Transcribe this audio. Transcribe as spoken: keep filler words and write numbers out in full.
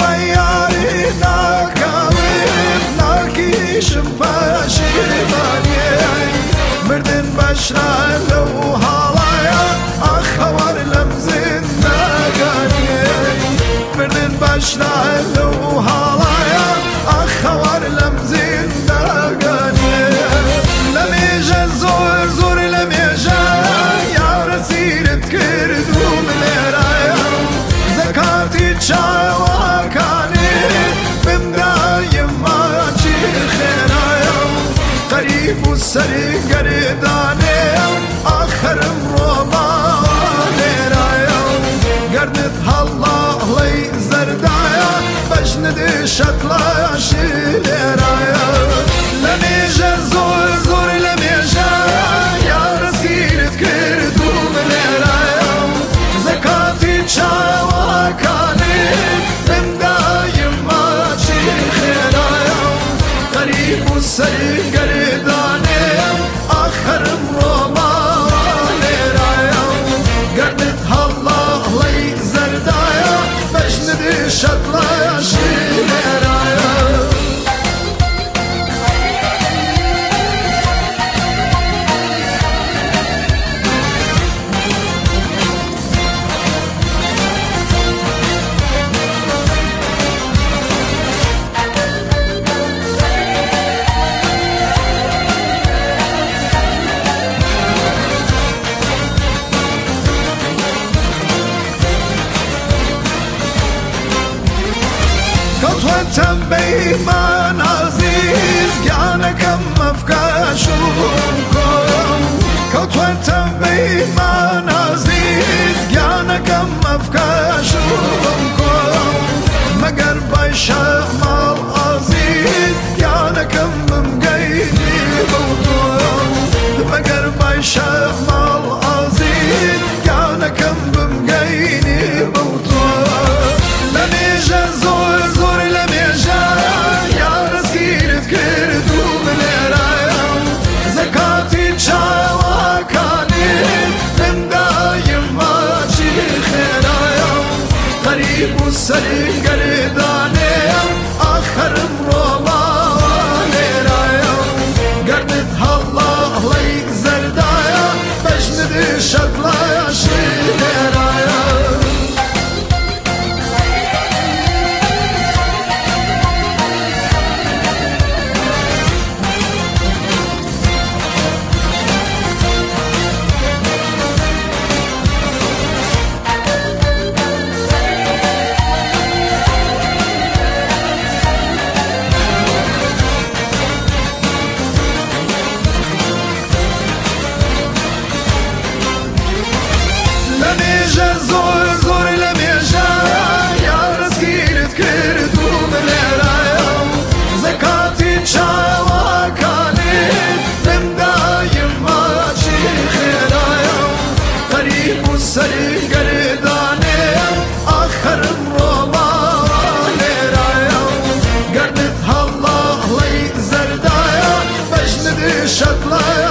بياري ناكاويب ناكيشم باشيباني مردن بشرا لو هالايا أخوار لمزين ناقاني مردن بشرا لو هالايا أخوار لمزين ناقاني لميجا زور زور لميجا يا رسيلة كردو من رايا زكاتي تشاوا كاني من دايم ما خيرايا قريب السري قرداني آخر روما ليرايا قردت هالله لي زردايا بجند شطلا شيليرايا لميجا زور زور لميجا يا رسيلة كردو من رايا زكاتي تشاوا كاني من دايم ما خيرايا قريب السري قرداني آخر روما ليرايا قردت هالله لي زردايا بجند شطلا شيليرايا تنبي من عزيز جانك مفكاشوكم كوتوان تنبي من عزيز جانك مفكاشوكم مگر بيشا مال عزيز جانك ممقيني بوطوم مگر بيشا مال عزيز جانك ممقيني بوطوم لميجا زور زور يا رسيلة كردو من رايا زكاتي تشاوا كاني من دايم ما خيرايا قريب السري قرداني آخر روما ليرايا قردت هالله لي زردايا بجند شطلا شيليرايا لميجا زور زور لميجا يا رسيلة كردو من رايا زكاتي تشاوا كاني من دايم ما خيرايا قريب السري قرداني آخر روما ليرايا قردت هالله لي زردايا بجند شطلا